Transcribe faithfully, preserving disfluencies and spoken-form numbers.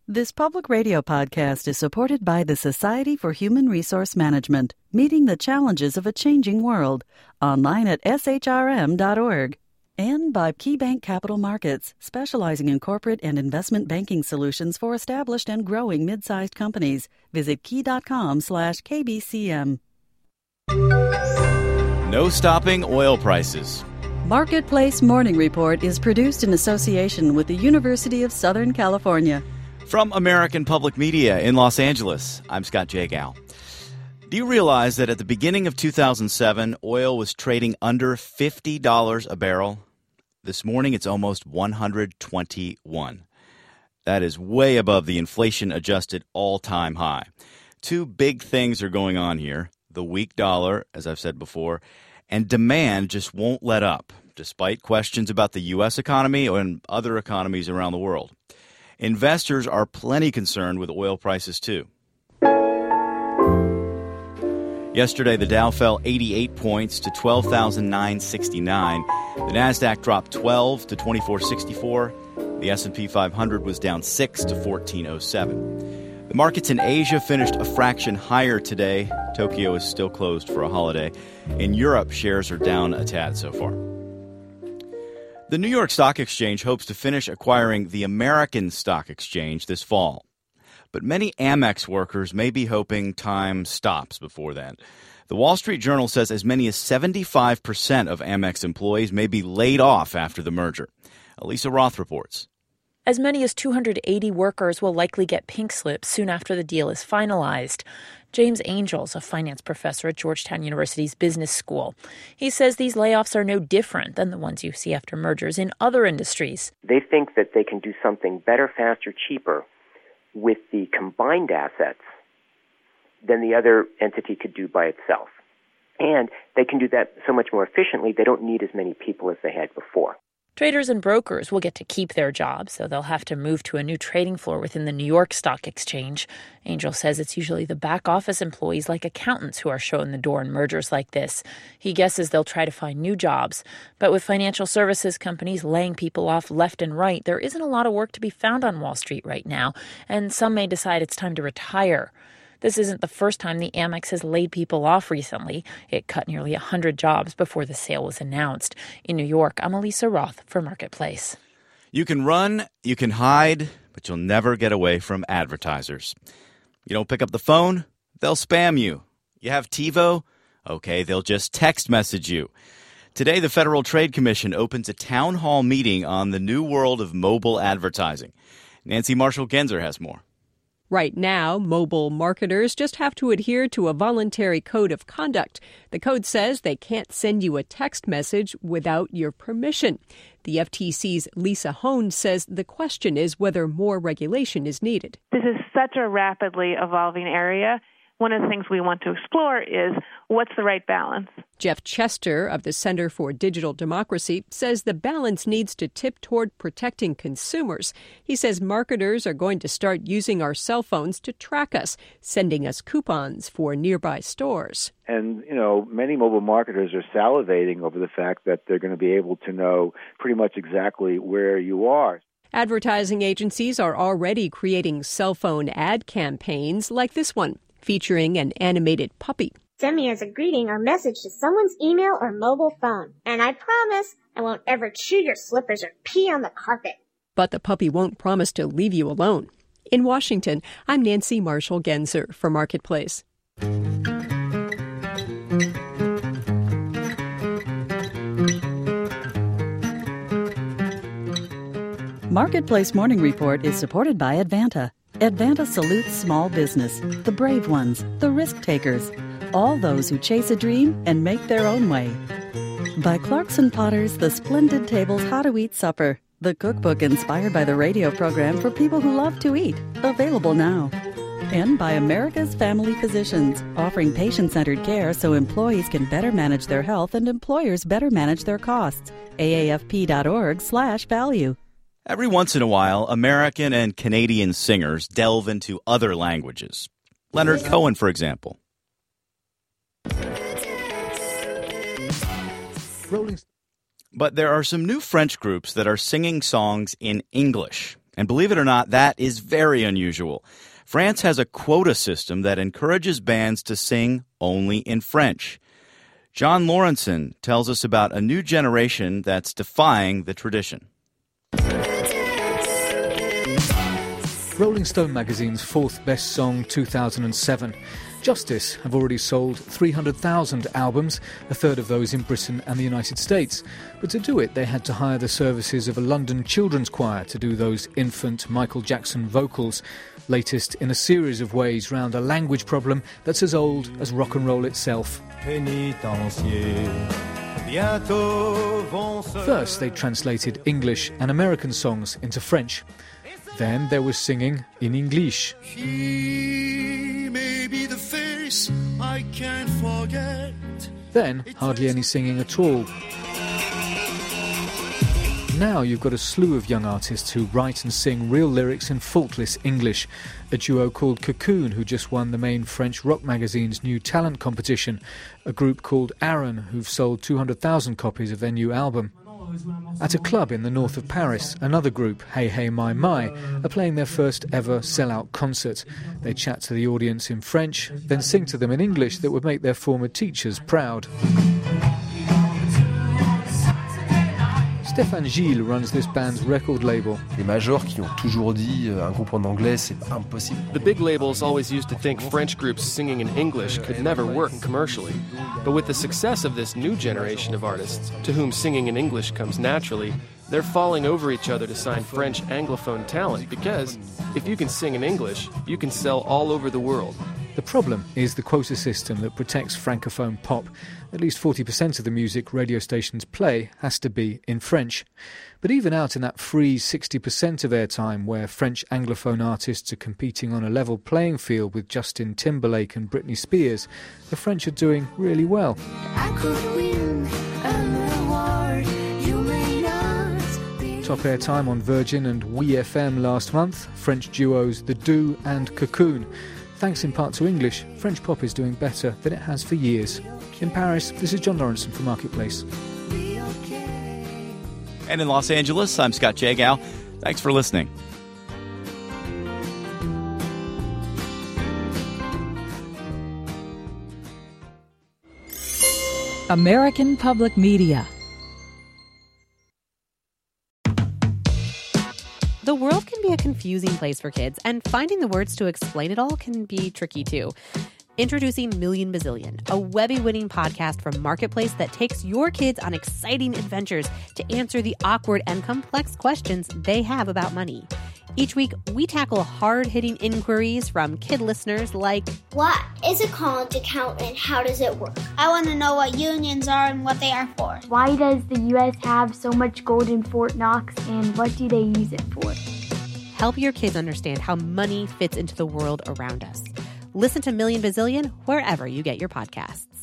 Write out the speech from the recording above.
This public radio podcast is supported by the Society for Human Resource Management, meeting the challenges of a changing world, online at s h r m dot org. And by KeyBank Capital Markets, specializing in corporate and investment banking solutions for established and growing mid-sized companies. Visit key.com slash KBCM. No stopping oil prices. Marketplace Morning Report is produced in association with the University of Southern California. From American Public Media in Los Angeles, I'm Scott Jagow. Do you realize that at the beginning of two thousand seven, oil was trading under fifty dollars a barrel? This morning, it's almost one hundred twenty-one. That is way above the inflation-adjusted all-time high. Two big things are going on here. The weak dollar, as I've said before, and demand just won't let up, despite questions about the U S economy and other economies around the world. Investors are plenty concerned with oil prices, too. Yesterday, the Dow fell eighty-eight points to twelve thousand nine hundred sixty-nine. The Nasdaq dropped twelve to twenty-four sixty-four. The S and P five hundred was down six to fourteen oh seven. The markets in Asia finished a fraction higher today. Tokyo is still closed for a holiday. In Europe, shares are down a tad so far. The New York Stock Exchange hopes to finish acquiring the American Stock Exchange this fall. But many Amex workers may be hoping time stops before then. The Wall Street Journal says as many as seventy-five percent of Amex employees may be laid off after the merger. Elisa Roth reports. As many as two hundred eighty workers will likely get pink slips soon after the deal is finalized. James Angels, a finance professor at Georgetown University's Business School. He says these layoffs are no different than the ones you see after mergers in other industries. They think that they can do something better, faster, cheaper with the combined assets than the other entity could do by itself. And they can do that so much more efficiently, they don't need as many people as they had before. Traders and brokers will get to keep their jobs, so they'll have to move to a new trading floor within the New York Stock Exchange. Angel says it's usually the back office employees like accountants who are shown the door in mergers like this. He guesses they'll try to find new jobs. But with financial services companies laying people off left and right, there isn't a lot of work to be found on Wall Street right now, and some may decide it's time to retire. This isn't the first time the Amex has laid people off recently. It cut nearly one hundred jobs before the sale was announced. In New York, I'm Elisa Roth for Marketplace. You can run, you can hide, but you'll never get away from advertisers. You don't pick up the phone, they'll spam you. You have TiVo? Okay, they'll just text message you. Today, the Federal Trade Commission opens a town hall meeting on the new world of mobile advertising. Nancy Marshall-Genzer has more. Right now, mobile marketers just have to adhere to a voluntary code of conduct. The code says they can't send you a text message without your permission. The F T C's Lisa Hone says the question is whether more regulation is needed. This is such a rapidly evolving area. One of the things we want to explore is what's the right balance. Jeff Chester of the Center for Digital Democracy says the balance needs to tip toward protecting consumers. He says marketers are going to start using our cell phones to track us, sending us coupons for nearby stores. And, you know, many mobile marketers are salivating over the fact that they're going to be able to know pretty much exactly where you are. Advertising agencies are already creating cell phone ad campaigns like this one, featuring an animated puppy. Send me as a greeting or message to someone's email or mobile phone. And I promise I won't ever chew your slippers or pee on the carpet. But the puppy won't promise to leave you alone. In Washington, I'm Nancy Marshall-Genzer for Marketplace. Marketplace Morning Report is supported by Advanta. Advanta salutes small business, the brave ones, the risk takers, all those who chase a dream and make their own way. By Clarkson Potter's The Splendid Table's How to Eat Supper, the cookbook inspired by the radio program for people who love to eat, available now. And by America's Family Physicians, offering patient-centered care so employees can better manage their health and employers better manage their costs. A A F P dot org slash value. Every once in a while, American and Canadian singers delve into other languages. Leonard Cohen, for example. But there are some new French groups that are singing songs in English. And believe it or not, that is very unusual. France has a quota system that encourages bands to sing only in French. John Lawrenson tells us about a new generation that's defying the tradition. Rolling Stone magazine's fourth best song, two thousand seven. Justice have already sold three hundred thousand albums, a third of those in Britain and the United States. But to do it, they had to hire the services of a London children's choir to do those infant Michael Jackson vocals, latest in a series of ways round a language problem that's as old as rock and roll itself. First, they translated English and American songs into French. Then there was singing in English. He may be the face I can't forget. Then hardly any singing at all. Now you've got a slew of young artists who write and sing real lyrics in faultless English. A duo called Cocoon, who just won the main French rock magazine's new talent competition. A group called Aaron, who've sold two hundred thousand copies of their new album. At a club in the north of Paris, another group, Hey Hey My My, are playing their first ever sell-out concert. They chat to the audience in French, then sing to them in English that would make their former teachers proud. Stéphane Gilles runs this band's record label. Les majors qui ont toujours dit un groupe en anglais c'est impossible. The big labels always used to think French groups singing in English could never work commercially. But with the success of this new generation of artists, to whom singing in English comes naturally, they're falling over each other to sign French Anglophone talent because if you can sing in English, you can sell all over the world. The problem is the quota system that protects Francophone pop. At least forty percent of the music radio stations play has to be in French. But even out in that free sixty percent of airtime where French Anglophone artists are competing on a level playing field with Justin Timberlake and Britney Spears, the French are doing really well. I could win an award, you may not be. Top airtime on Virgin and We F M last month, French duos The Do and Cocoon. Thanks in part to English, French pop is doing better than it has for years. In Paris, this is John Lawrenson for Marketplace. And in Los Angeles, I'm Scott Jagow. Thanks for listening. American Public Media. The world can be a confusing place for kids, and finding the words to explain it all can be tricky too. Introducing Million Bazillion, a Webby-winning podcast from Marketplace that takes your kids on exciting adventures to answer the awkward and complex questions they have about money. Each week, we tackle hard-hitting inquiries from kid listeners like, what is a college account and how does it work? I want to know what unions are and what they are for. Why does the U S have so much gold in Fort Knox and what do they use it for? Help your kids understand how money fits into the world around us. Listen to Million Bazillion wherever you get your podcasts.